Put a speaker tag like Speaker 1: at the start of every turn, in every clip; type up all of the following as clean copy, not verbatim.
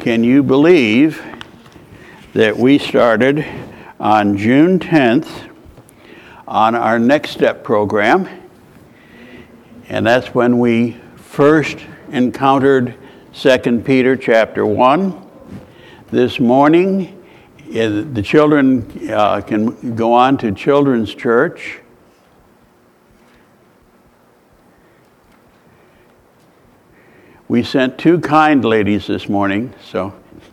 Speaker 1: Can you believe that we started on June 10th on our Next Step program? And that's when we first encountered 2 Peter chapter 1. This morning, the children can go on to Children's Church. We sent 2 kind ladies this morning, so.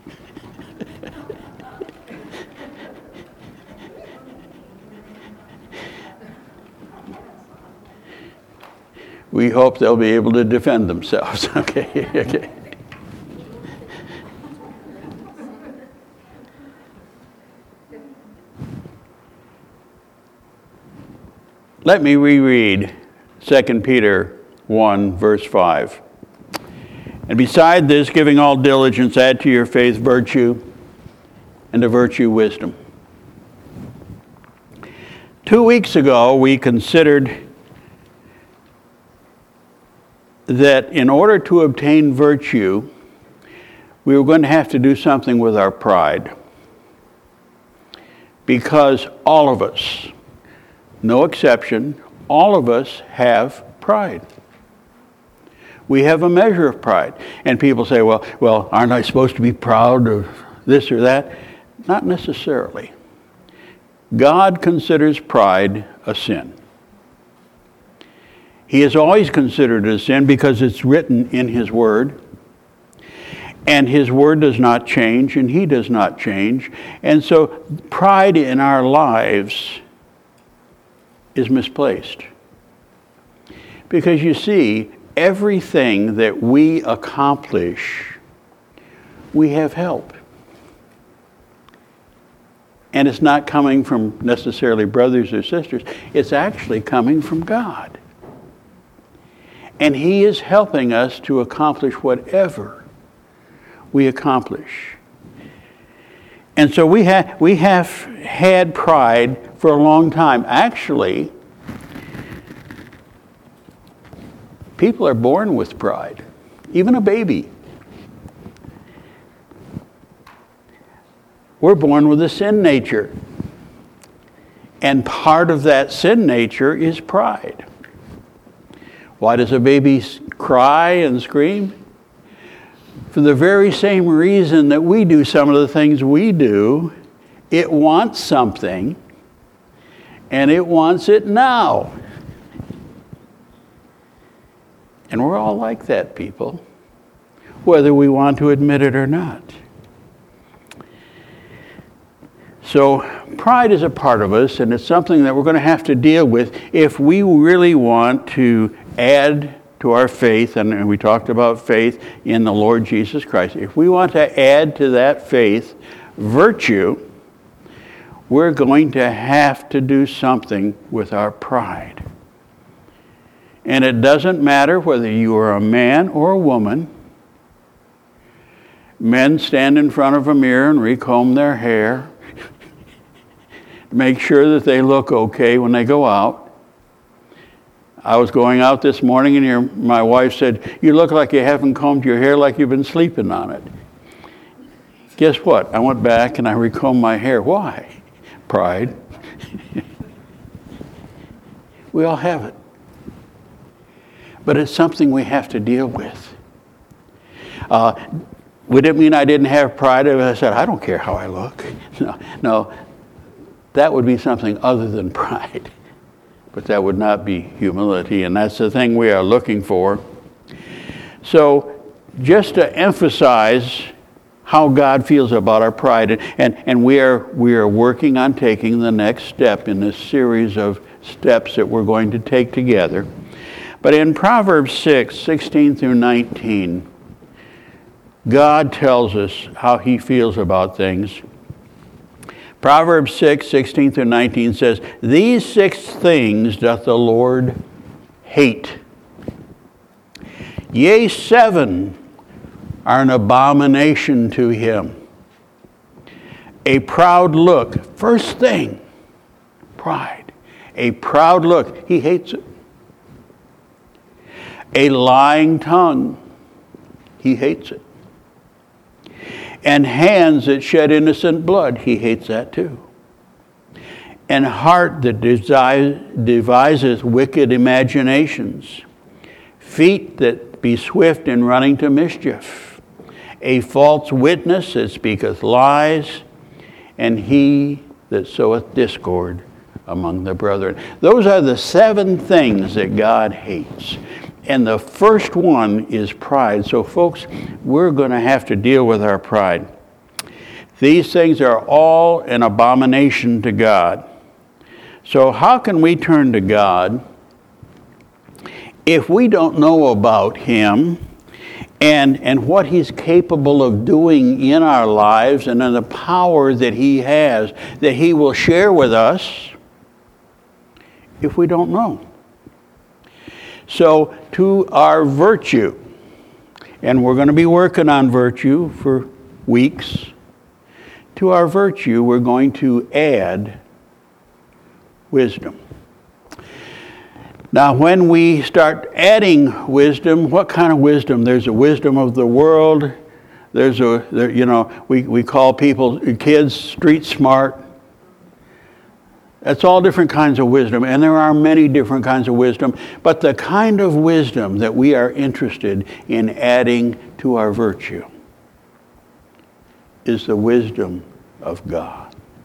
Speaker 1: We hope they'll be able to defend themselves. Okay. Let me reread 2 Peter 1, verse 5. And beside this, giving all diligence, add to your faith virtue, and to virtue wisdom. 2 weeks ago, we considered that in order to obtain virtue, we were going to have to do something with our pride. Because all of us, no exception, all of us have pride. We have a measure of pride. And people say, well, aren't I supposed to be proud of this or that? Not necessarily. God considers pride a sin. He has always considered it a sin because it's written in His Word. And His Word does not change, and He does not change. And so pride in our lives is misplaced. Because you see, everything that we accomplish, we have help. And it's not coming from necessarily brothers or sisters. It's actually coming from God. And He is helping us to accomplish whatever we accomplish. And so we have had pride for a long time. Actually, people are born with pride, even a baby. We're born with a sin nature. And part of that sin nature is pride. Why does a baby cry and scream? For the very same reason that we do some of the things we do. It wants something, and it wants it now. And we're all like that, people, whether we want to admit it or not. So pride is a part of us, and it's something that we're going to have to deal with if we really want to add to our faith, and we talked about faith in the Lord Jesus Christ. If we want to add to that faith virtue, we're going to have to do something with our pride. And it doesn't matter whether you are a man or a woman. Men stand in front of a mirror and recomb their hair. Make sure that they look okay when they go out. I was going out this morning and my wife said, "You look like you haven't combed your hair, like you've been sleeping on it." Guess what? I went back and I recombed my hair. Why? Pride. We all have it. But it's something we have to deal with. Would it mean I didn't have pride if I said, "I don't care how I look"? No, that would be something other than pride. But that would not be humility, and that's the thing we are looking for. So just to emphasize how God feels about our pride, and we are working on taking the next step in this series of steps that we're going to take together. But in Proverbs 6, 16 through 19, God tells us how He feels about things. Proverbs 6, 16 through 19 says, "These 6 things doth the Lord hate. Yea, 7 are an abomination to Him. A proud look," first thing, pride. A proud look, He hates it. A lying tongue, He hates it. And hands that shed innocent blood, he hates that too. And heart that devises wicked imaginations. Feet that be swift in running to mischief. A false witness that speaketh lies. And he that soweth discord among the brethren. Those are the 7 things that God hates. And the first one is pride. So folks, we're going to have to deal with our pride. These things are all an abomination to God. So how can we turn to God if we don't know about Him and what He's capable of doing in our lives and in the power that He has, that He will share with us, if we don't know? So to our virtue, and we're going to be working on virtue for weeks, to our virtue we're going to add wisdom. Now, when we start adding wisdom, what kind of wisdom? There's a wisdom of the world. We call kids street smart. That's all different kinds of wisdom, and there are many different kinds of wisdom. But the kind of wisdom that we are interested in adding to our virtue is the wisdom of God.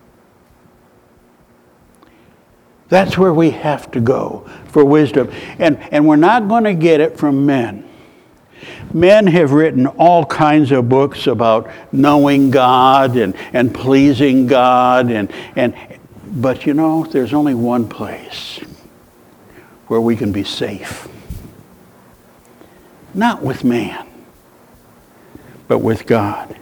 Speaker 1: That's where we have to go for wisdom. And we're not going to get it from men. Men have written all kinds of books about knowing God and pleasing God. But there's only one place where we can be safe. Not with man, but with God.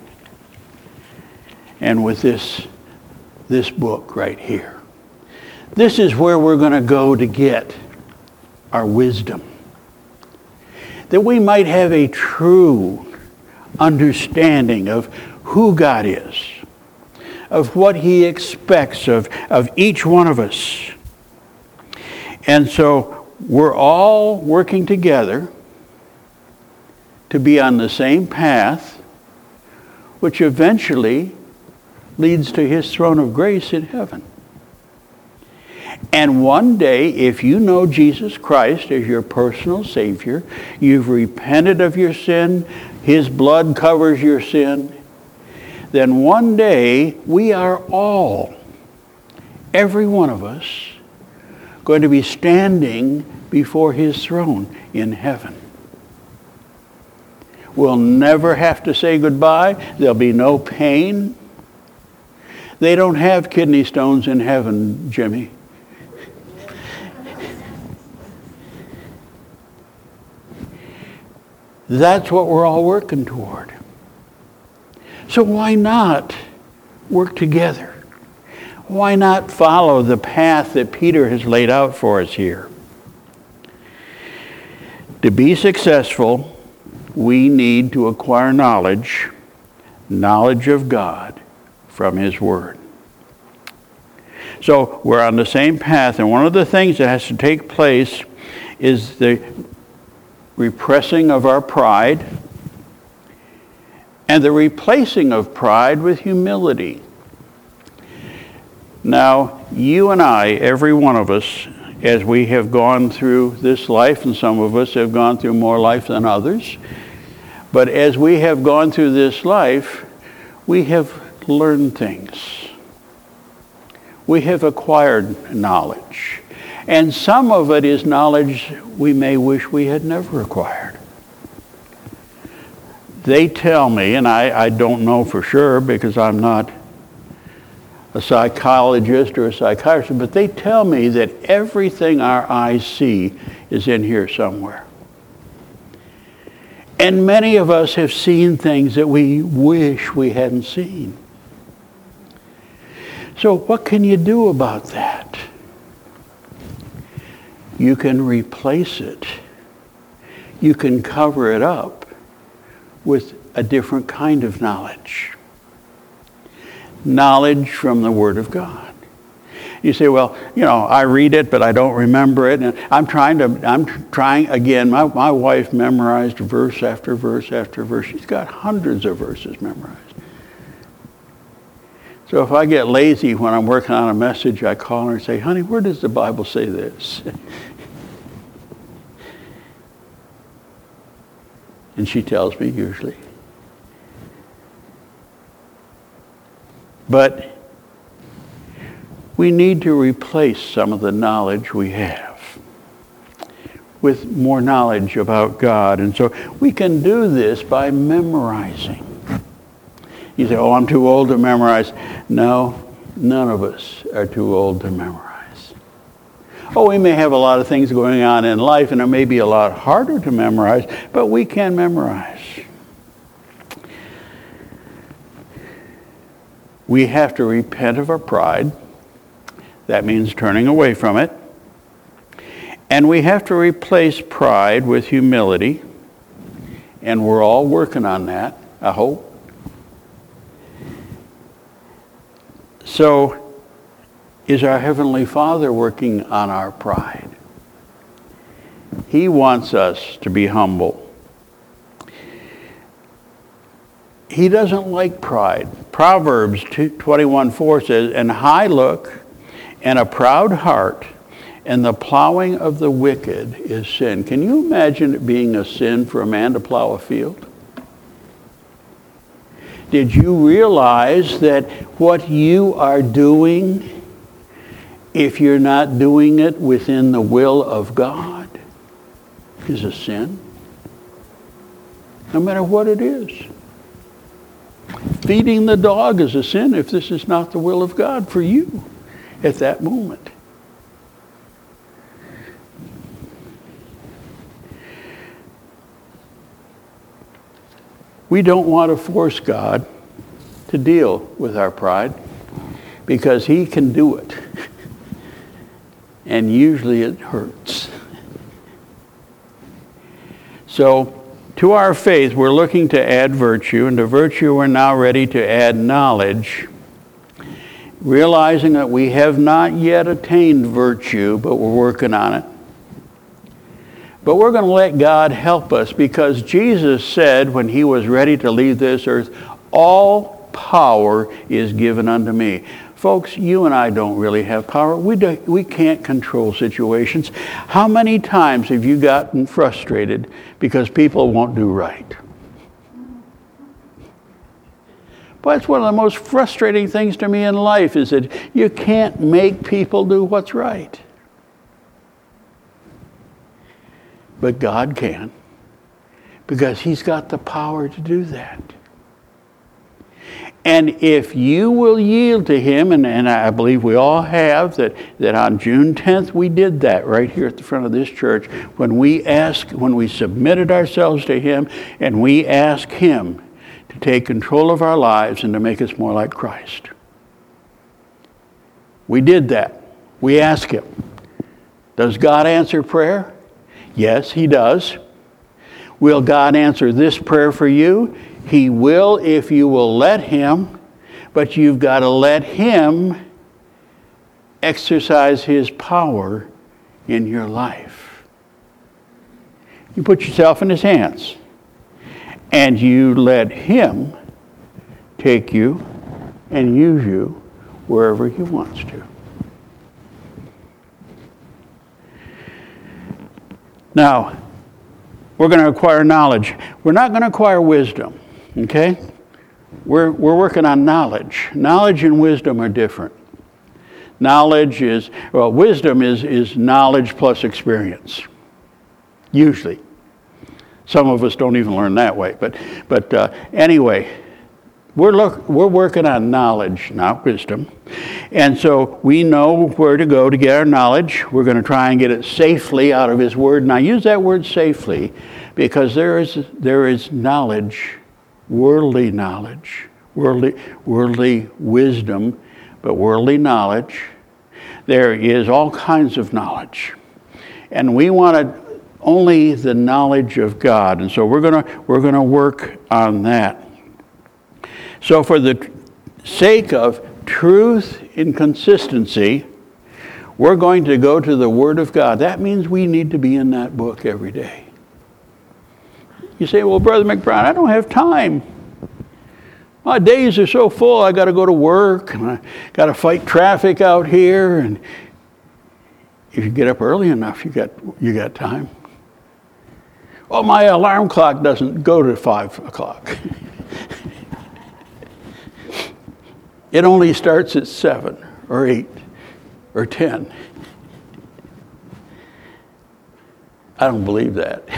Speaker 1: And with this book right here. This is where we're going to go to get our wisdom. That we might have a true understanding of who God is, of what He expects of each one of us. And so we're all working together to be on the same path, which eventually leads to His throne of grace in heaven. And one day, if you know Jesus Christ as your personal Savior, you've repented of your sin, His blood covers your sin, then one day we are all, every one of us, going to be standing before His throne in heaven. We'll never have to say goodbye. There'll be no pain. They don't have kidney stones in heaven, Jimmy. That's what we're all working toward. So why not work together? Why not follow the path that Peter has laid out for us here? To be successful, we need to acquire knowledge of God from His Word. So we're on the same path, and one of the things that has to take place is the repressing of our pride and the replacing of pride with humility. Now, you and I, every one of us, as we have gone through this life, and some of us have gone through more life than others, but as we have gone through this life, we have learned things. We have acquired knowledge. And some of it is knowledge we may wish we had never acquired. They tell me, and I don't know for sure because I'm not a psychologist or a psychiatrist, but they tell me that everything our eyes see is in here somewhere. And many of us have seen things that we wish we hadn't seen. So what can you do about that? You can replace it. You can cover it up with a different kind of knowledge. Knowledge from the Word of God. You say, well, I read it, but I don't remember it. And I'm trying again. My wife memorized verse after verse after verse. She's got hundreds of verses memorized. So if I get lazy when I'm working on a message, I call her and say, honey, where does the Bible say this? And she tells me usually. But we need to replace some of the knowledge we have with more knowledge about God. And so we can do this by memorizing. You say, oh, I'm too old to memorize. No, none of us are too old to memorize. Oh, we may have a lot of things going on in life, and it may be a lot harder to memorize, but we can memorize. We have to repent of our pride. That means turning away from it. And we have to replace pride with humility. And we're all working on that, I hope. So, is our Heavenly Father working on our pride? He wants us to be humble. He doesn't like pride. Proverbs 21:4 says, "An high look and a proud heart and the plowing of the wicked is sin." Can you imagine it being a sin for a man to plow a field? Did you realize that what you are doing, if you're not doing it within the will of God, is a sin? No matter what it is. Feeding the dog is a sin if this is not the will of God for you at that moment. We don't want to force God to deal with our pride because He can do it. And usually it hurts. So, to our faith, we're looking to add virtue, and to virtue we're now ready to add knowledge, realizing that we have not yet attained virtue, but we're working on it. But we're going to let God help us because Jesus said when He was ready to leave this earth, all power is given unto me. Folks, you and I don't really have power. We can't control situations. How many times have you gotten frustrated because people won't do right? But it's one of the most frustrating things to me in life is that you can't make people do what's right. But God can, because He's got the power to do that. And if you will yield to Him, and I believe we all have, that on June 10th we did that right here at the front of this church, when we submitted ourselves to Him and we asked Him to take control of our lives and to make us more like Christ. We did that. We asked Him. Does God answer prayer? Yes, He does. Will God answer this prayer for you? He will if you will let Him, but you've got to let Him exercise His power in your life. You put yourself in His hands, and you let Him take you and use you wherever He wants to. Now, we're going to acquire knowledge. We're not going to acquire wisdom, okay? We're working on knowledge. Knowledge and wisdom are different. Wisdom is knowledge plus experience, usually. Some of us don't even learn that way, but anyway, we're working on knowledge, not wisdom. And so we know where to go to get our knowledge. We're going to try and get it safely out of His Word. And I use that word safely because there is knowledge, worldly knowledge, worldly wisdom, but worldly knowledge. There is all kinds of knowledge. And we want only the knowledge of God. And so we're going to work on that. So for the sake of truth and consistency, we're going to go to the Word of God. That means we need to be in that book every day. You say, well, Brother McBride, I don't have time. My days are so full, I got to go to work, and I got to fight traffic out here. And if you get up early enough, you got time. Well, my alarm clock doesn't go to 5 o'clock. It only starts at 7 or 8 or 10. I don't believe that.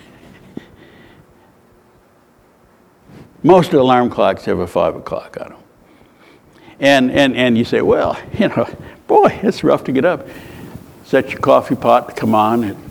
Speaker 1: Most alarm clocks have a 5 o'clock on them. And you say, well, boy, it's rough to get up. Set your coffee pot to come on at,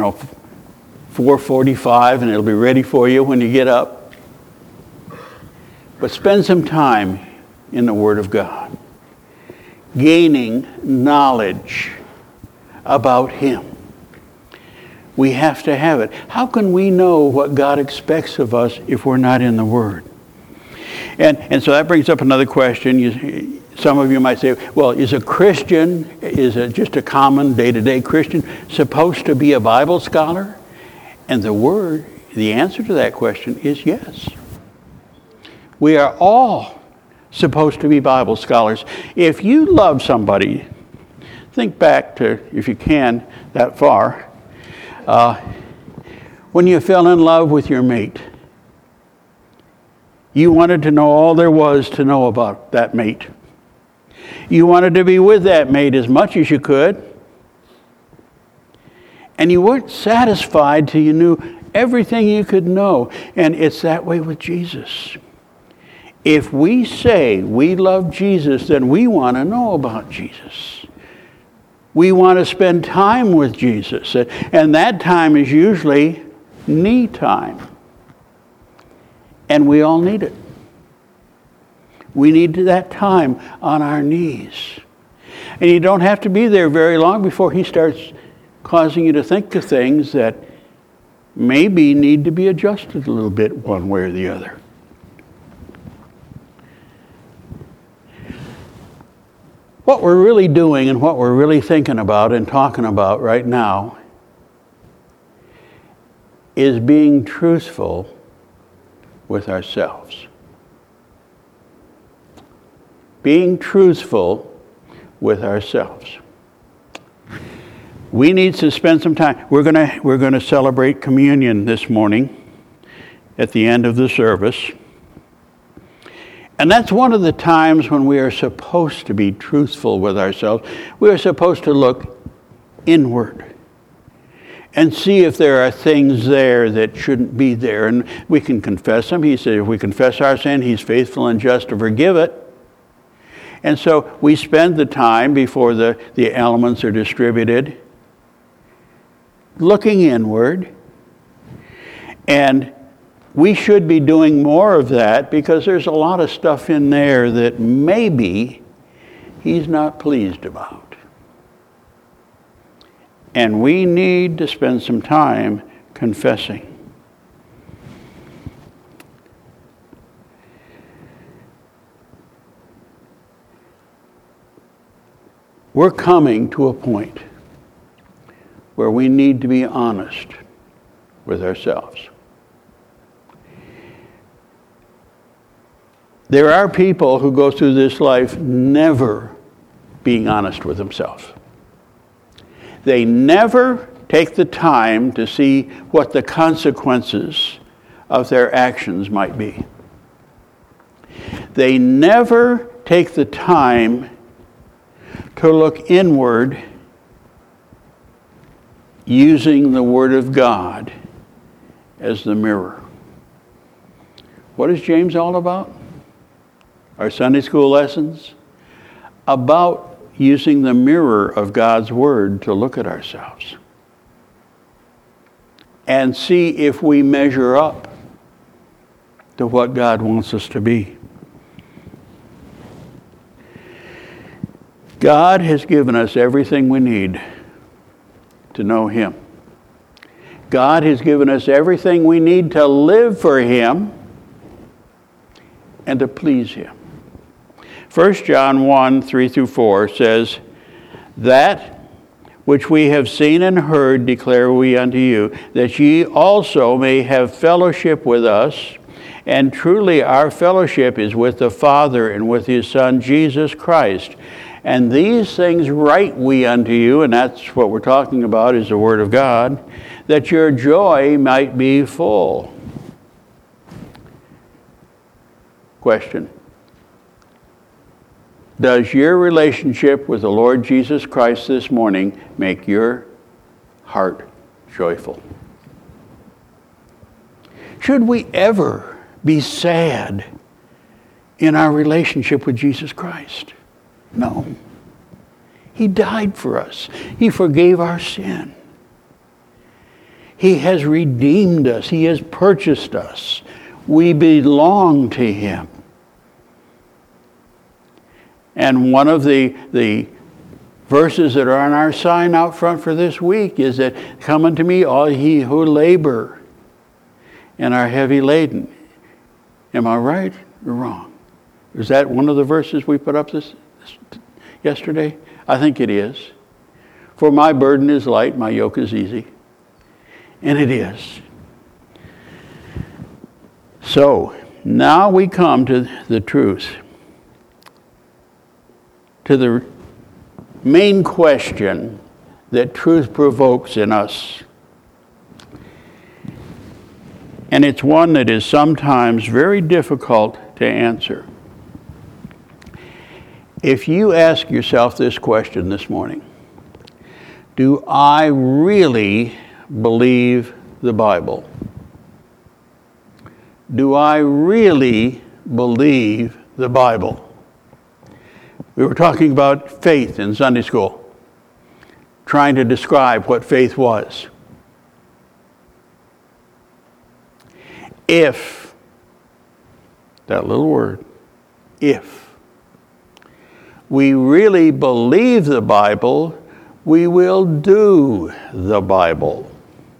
Speaker 1: 4:45, and it'll be ready for you when you get up. But spend some time in the Word of God, gaining knowledge about Him. We have to have it. How can we know what God expects of us if we're not in the Word? And so that brings up another question. Some of you might say, well, is a Christian, just a common day-to-day Christian, supposed to be a Bible scholar? And the answer to that question is yes. We are all supposed to be Bible scholars. If you love somebody, think back to, if you can, that far. When you fell in love with your mate, you wanted to know all there was to know about that mate. You wanted to be with that mate as much as you could. And you weren't satisfied till you knew everything you could know. And it's that way with Jesus. If we say we love Jesus, then we want to know about Jesus. We want to spend time with Jesus. And that time is usually knee time. And we all need it. We need that time on our knees. And you don't have to be there very long before He starts causing you to think of things that maybe need to be adjusted a little bit one way or the other. What we're really doing and what we're really thinking about and talking about right now is being truthful with ourselves. Being truthful with ourselves. We need to spend some time. We're going to celebrate communion this morning at the end of the service. And that's one of the times when we are supposed to be truthful with ourselves. We are supposed to look inward and see if there are things there that shouldn't be there. And we can confess them. He said if we confess our sin, He's faithful and just to forgive it. And so we spend the time before the elements are distributed looking inward. And we should be doing more of that because there's a lot of stuff in there that maybe He's not pleased about. And we need to spend some time confessing. We're coming to a point where we need to be honest with ourselves. There are people who go through this life never being honest with themselves. They never take the time to see what the consequences of their actions might be. They never take the time to look inward using the Word of God as the mirror. What is James all about? Our Sunday school lessons? About using the mirror of God's Word to look at ourselves and see if we measure up to what God wants us to be. God has given us everything we need to know Him. God has given us everything we need to live for Him and to please Him. 1 John 1, 3 through 4 says, "That which we have seen and heard declare we unto you, that ye also may have fellowship with us. And truly our fellowship is with the Father and with his Son, Jesus Christ. And these things write we unto you, and that's what we're talking about, is the Word of God, that your joy might be full. Question. Does your relationship with the Lord Jesus Christ this morning make your heart joyful? Should we ever be sad in our relationship with Jesus Christ? No. He died for us. He forgave our sin. He has redeemed us. He has purchased us. We belong to him. And one of the verses that are on our sign out front for this week is that, come unto me, all ye who labor and are heavy laden. Am I right or wrong? Is that one of the verses we put up yesterday? I think it is. For my burden is light, my yoke is easy. And it is. So, now we come to the truth. To the main question that truth provokes in us. And it's one that is sometimes very difficult to answer. If you ask yourself this question this morning, do I really believe the Bible? Do I really believe the Bible? We were talking about faith in Sunday school, trying to describe what faith was. If, that little word, if we really believe the Bible, we will do the Bible.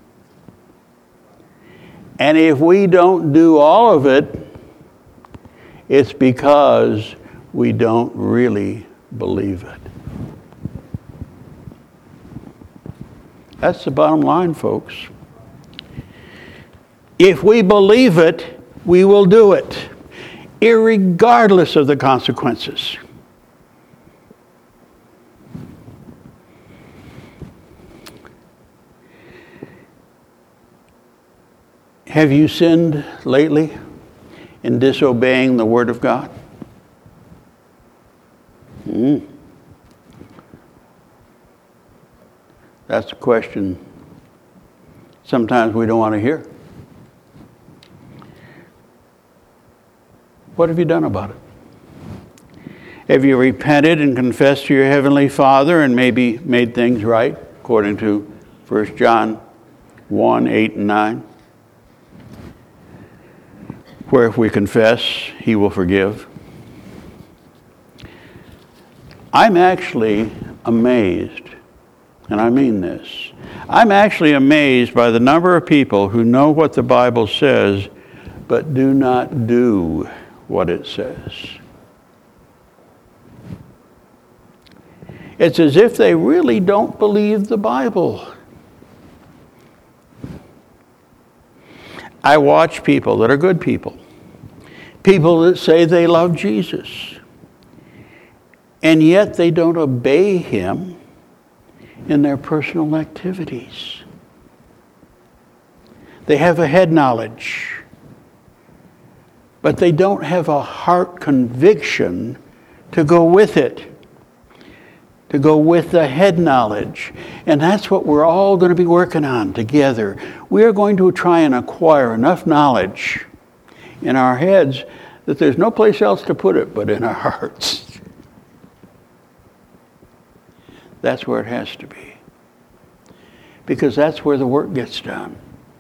Speaker 1: And if we don't do all of it, it's because we don't really believe it. That's the bottom line, folks. If we believe it, we will do it, irregardless of the consequences. Have you sinned lately in disobeying the Word of God? That's a question sometimes we don't want to hear. What have you done about it? Have you repented and confessed to your Heavenly Father and maybe made things right, according to 1 John 1, 8 and 9? Where if we confess, He will forgive. I'm actually amazed, and I mean this. I'm actually amazed by the number of people who know what the Bible says, but do not do what it says. It's as if they really don't believe the Bible. I watch people that are good people that say they love Jesus, and yet they don't obey Him in their personal activities. They have a head knowledge, but they don't have a heart conviction to go with it, to go with the head knowledge. And that's what we're all going to be working on together. We are going to try and acquire enough knowledge in our heads that there's no place else to put it but in our hearts. That's where it has to be. Because that's where the work gets done.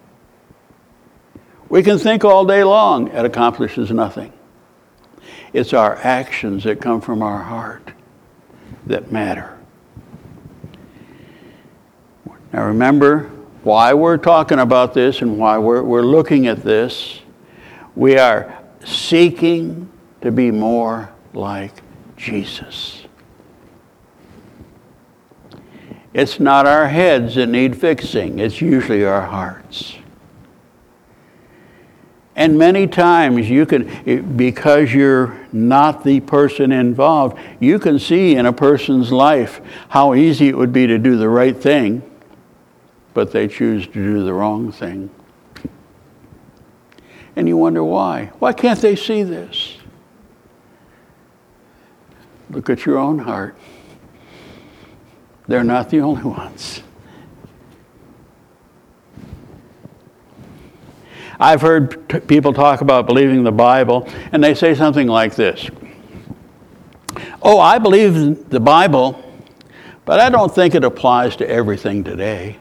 Speaker 1: We can think all day long, it accomplishes nothing. It's our actions that come from our heart that matter. Now remember why we're talking about this and why we're looking at this. We are seeking to be more like Jesus. It's not our heads that need fixing. It's usually our hearts. And many times you can, because you're not the person involved, you can see in a person's life how easy it would be to do the right thing, but they choose to do the wrong thing. And you wonder why. Why can't they see this? Look at your own heart. They're not the only ones. I've heard people talk about believing the Bible, and they say something like this. Oh, I believe the Bible, but I don't think it applies to everything today.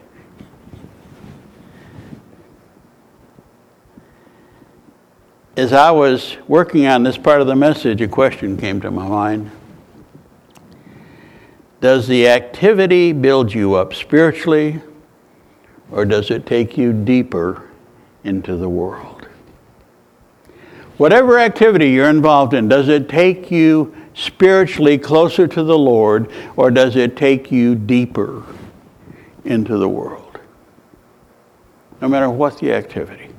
Speaker 1: As I was working on this part of the message, a question came to my mind. Does the activity build you up spiritually, or does it take you deeper into the world? Whatever activity you're involved in, does it take you spiritually closer to the Lord, or does it take you deeper into the world? No matter what the activity.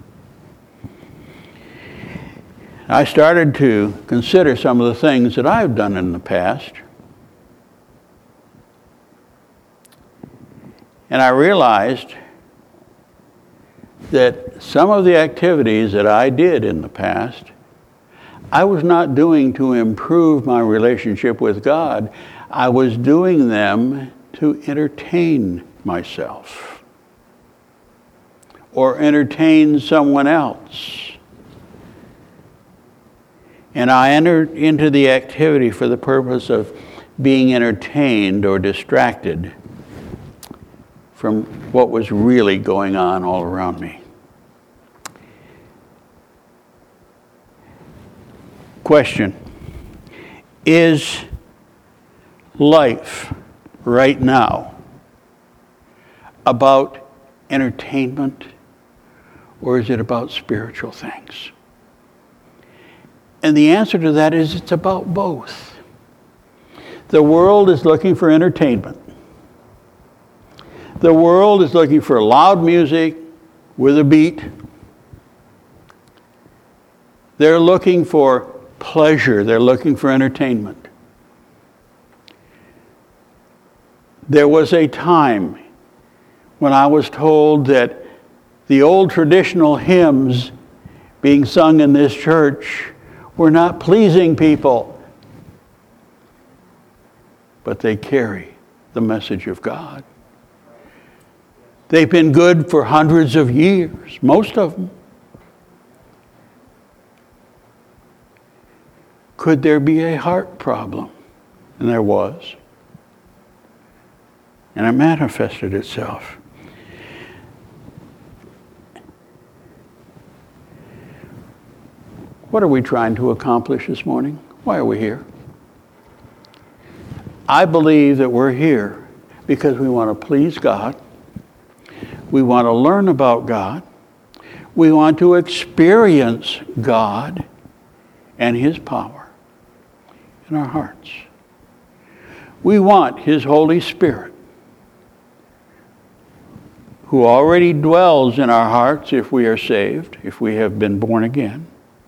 Speaker 1: I started to consider some of the things that I've done in the past. And I realized that some of the activities that I did in the past, I was not doing to improve my relationship with God. I was doing them to entertain myself or entertain someone else. And I entered into the activity for the purpose of being entertained or distracted from what was really going on all around me. Question: is life right now about entertainment, or is it about spiritual things? And the answer to that is it's about both. The world is looking for entertainment. The world is looking for loud music with a beat. They're looking for pleasure. They're looking for entertainment. There was a time when I was told that the old traditional hymns being sung in this church were not pleasing people, but they carry the message of God. They've been good for hundreds of years, most of them. Could there be a heart problem? And there was. And it manifested itself. What are we trying to accomplish this morning? Why are we here? I believe that we're here because we want to please God. We want to learn about God. We want to experience God and His power in our hearts. We want His Holy Spirit, who already dwells in our hearts if we are saved, if we have been born again.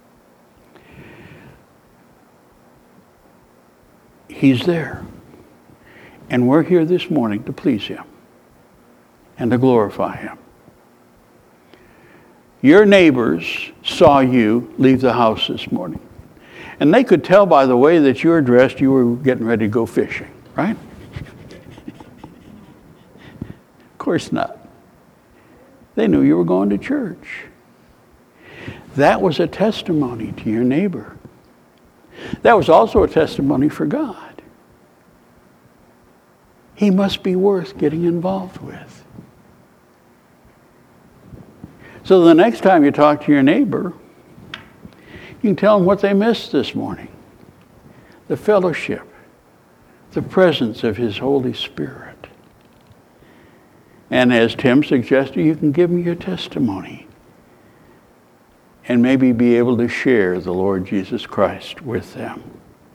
Speaker 1: He's there. And we're here this morning to please Him and to glorify Him. Your neighbors saw you leave the house this morning. And they could tell by the way that you were dressed, you were getting ready to go fishing, right? Of course not. They knew you were going to church. That was a testimony to your neighbor. That was also a testimony for God. He must be worth getting involved with. So the next time you talk to your neighbor, you can tell them what they missed this morning. The fellowship, the presence of His Holy Spirit. And as Tim suggested, you can give them your testimony and maybe be able to share the Lord Jesus Christ with them.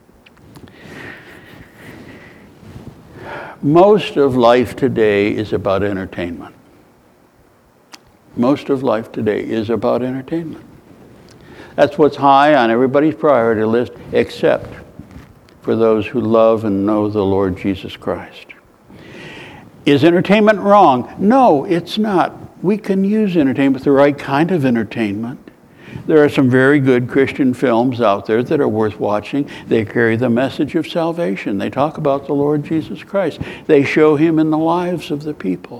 Speaker 1: Most of life today is about entertainment. Most of life today is about entertainment. That's what's high on everybody's priority list, except for those who love and know the Lord Jesus Christ. Is entertainment wrong? No, it's not. We can use entertainment, the right kind of entertainment. There are some very good Christian films out there that are worth watching. They carry the message of salvation. They talk about the Lord Jesus Christ. They show him in the lives of the people.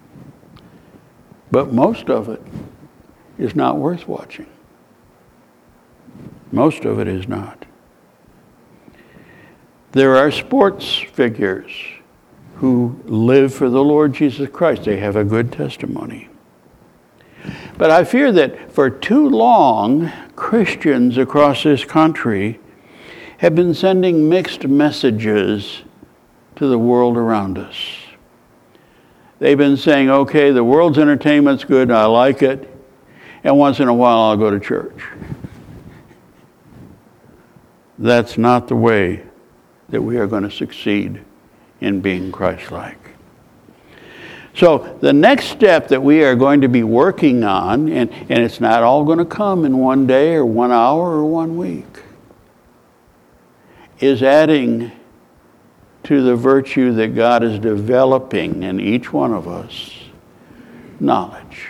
Speaker 1: But most of it is not worth watching. Most of it is not. There are sports figures who live for the Lord Jesus Christ. They have a good testimony. But I fear that for too long, Christians across this country have been sending mixed messages to the world around us. They've been saying, okay, the world's entertainment's good, I like it, and once in a while I'll go to church. That's not the way that we are going to succeed in being Christ-like. So the next step that we are going to be working on, and it's not all going to come in one day or 1 hour or 1 week, is adding to the virtue that God is developing in each one of us, knowledge.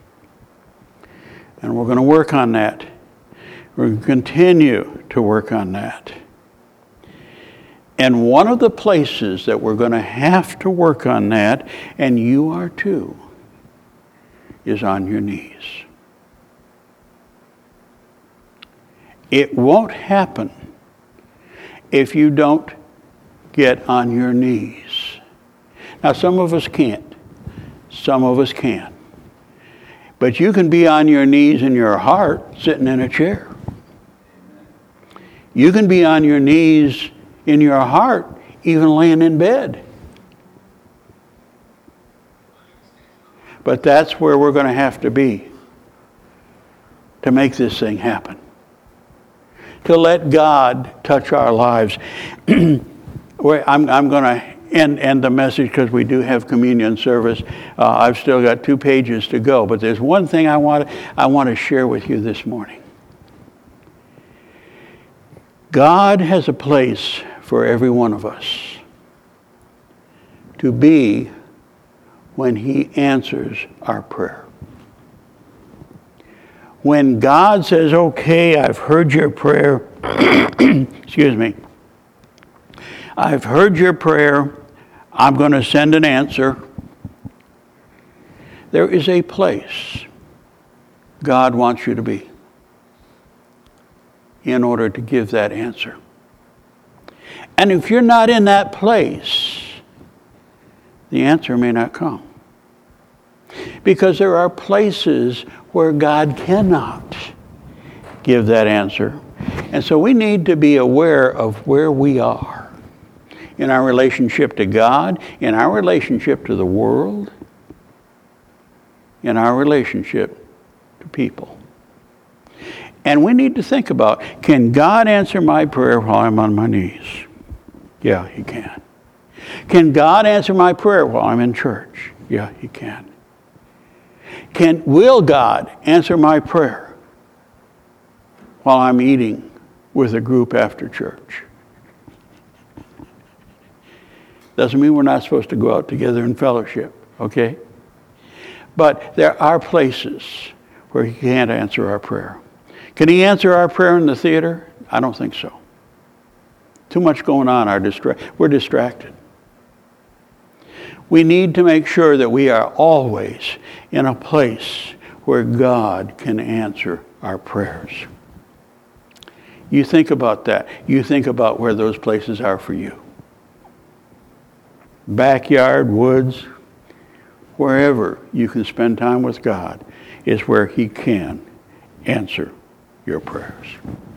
Speaker 1: And we're going to work on that. We're going to continue to work on that. And one of the places that we're going to have to work on that, and you are too, is on your knees. It won't happen if you don't get on your knees. Now, some of us can't. Some of us can. But you can be on your knees in your heart sitting in a chair. You can be on your knees in your heart, even laying in bed. But that's where we're going to have to be to make this thing happen. To let God touch our lives. I'm going to end the message because we do have communion service. I've still got 2 pages to go, but there's one thing I want to share with you this morning. God has a place for every one of us to be when he answers our prayer. When God says, okay, I've heard your prayer, excuse me, I've heard your prayer, I'm going to send an answer. There is a place God wants you to be in order to give that answer. And if you're not in that place, the answer may not come. Because there are places where God cannot give that answer. And so we need to be aware of where we are in our relationship to God, in our relationship to the world, in our relationship to people. And we need to think about, can God answer my prayer while I'm on my knees? Yeah, he can. Can God answer my prayer while I'm in church? Yeah, he can. Will God answer my prayer while I'm eating with a group after church? Doesn't mean we're not supposed to go out together in fellowship, okay? But there are places where he can't answer our prayer. Can he answer our prayer in the theater? I don't think so. Too much going on. We're distracted. We need to make sure that we are always in a place where God can answer our prayers. You think about that. You think about where those places are for you. Backyard, woods, wherever you can spend time with God is where he can answer your prayers.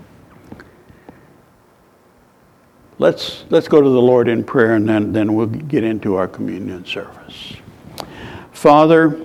Speaker 1: Let's go to the Lord in prayer, and then we'll get into our communion service. Father,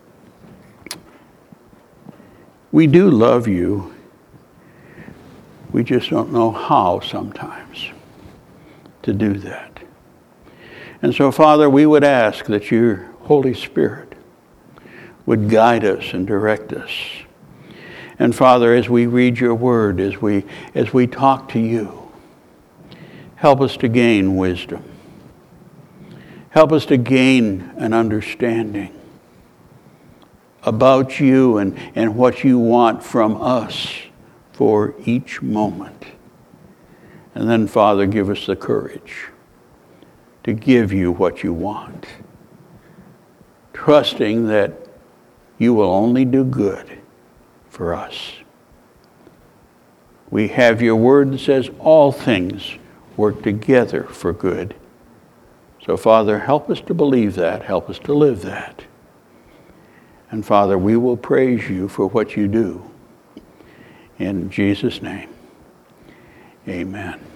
Speaker 1: we do love you. We just don't know how sometimes to do that. And so, Father, we would ask that your Holy Spirit would guide us and direct us, And Father, as we read your word, as we talk to you, help us to gain wisdom. Help us to gain an understanding about you and what you want from us for each moment. And then, Father, give us the courage to give you what you want, trusting that you will only do good for us. We have your word that says all things work together for good. So, Father, help us to believe that. Help us to live that. And, Father, we will praise you for what you do. In Jesus' name, amen.